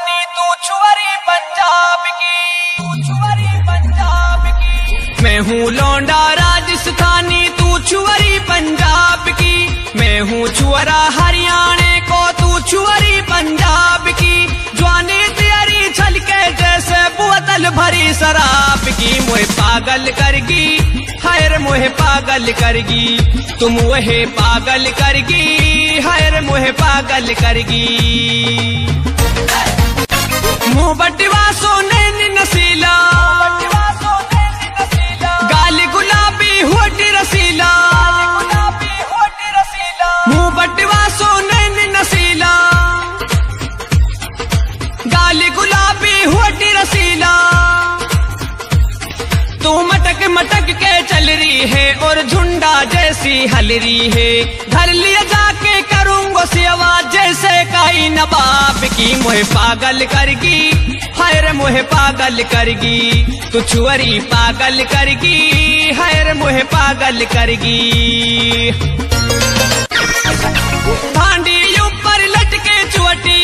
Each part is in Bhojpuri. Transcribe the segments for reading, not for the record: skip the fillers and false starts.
राजस्थानी तू छुअरी पंजाब की मैं हूँ लौंडा राजस्थानी तू छुअरी पंजाब की मैं हूँ छुअरा हरियाणे को तू छुअरी पंजाब की जवानी तेरी छलके जैसे बोतल भरी शराब की मोहे पागल करगी हायर मोहे पागल करगी तुम वहे पागल करगी हायर मोहे पागल करगी मुँह बटवा सोने नसीला गाल गुलाबी होठ रसीला मुँह बटवा सोने नसीला गाल गुलाबी होठ रसीला तू मटक मटक के चल रही है और झुंडा जैसी हल रही है घर लिए जाके करूंगा सेवा जैसे काई नवाब की मोहे पागल करगी हायर मोहे पागल करगी तू छुअरी पागल करगी हायर मोहे पागल करगी भांडी ऊपर लटके चुअटी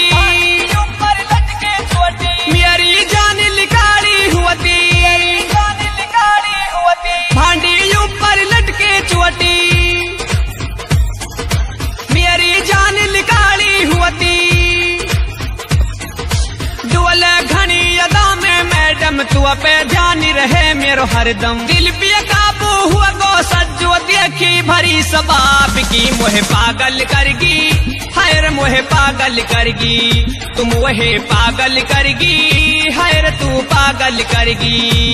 मेरी जान लिकाड़ी हुआती भांडी ऊपर लटके चुअटी मेरी जान लिकाड़ी हुआती दुअल घनी अदा में मैडम तू पे ध्यान रहे मेरो हरदम दिल पे काबू हुआ गो सज्जो देखी भरी सबाब की मोहे पागल करगी हायर मोहे पागल करगी तुम वहे पागल करगी हायर तू पागल करगी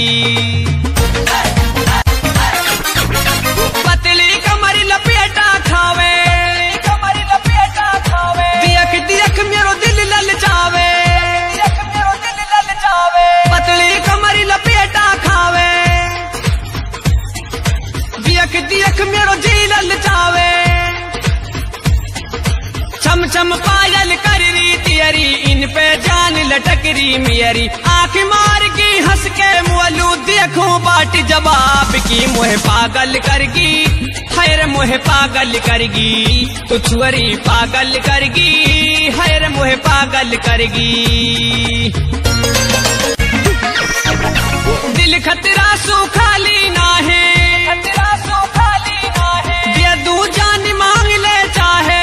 पतली कमर लपेटा खावे देख देख मेरो दिल ललचावे पतली कमर लपेटा खावे देख देख मेरो दिल ललचावे छम छम पायल कर रही तेरी इन पे जान लटक रही मेरी आँख मार की हंस के मोलू देखूं बाट जवाब की मोहे पागल करगी हायर मोहे पागल करगी तू छुअरी पागल करगी हायर मोहे पागल करगी दिल खतरा सू खाली ना है ये दू जान मांग ले चाहे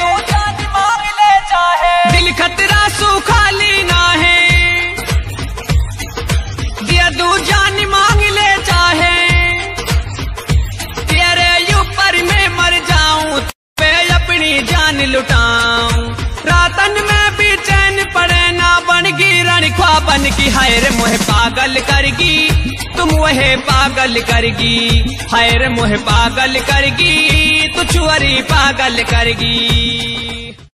दिल खतरा सू खाली ना है ये दू जान मांग ले चाहे तेरे ऊपर मैं मर जाऊं पे अपनी जान लुटाऊं रातन में भी चैन पड़े ना बनगी रणख्वा बन की हायर मोहे पागल करगी तुम वहे पागल करगी हायर मोहे पागल करगी तू छुअरी पागल करगी।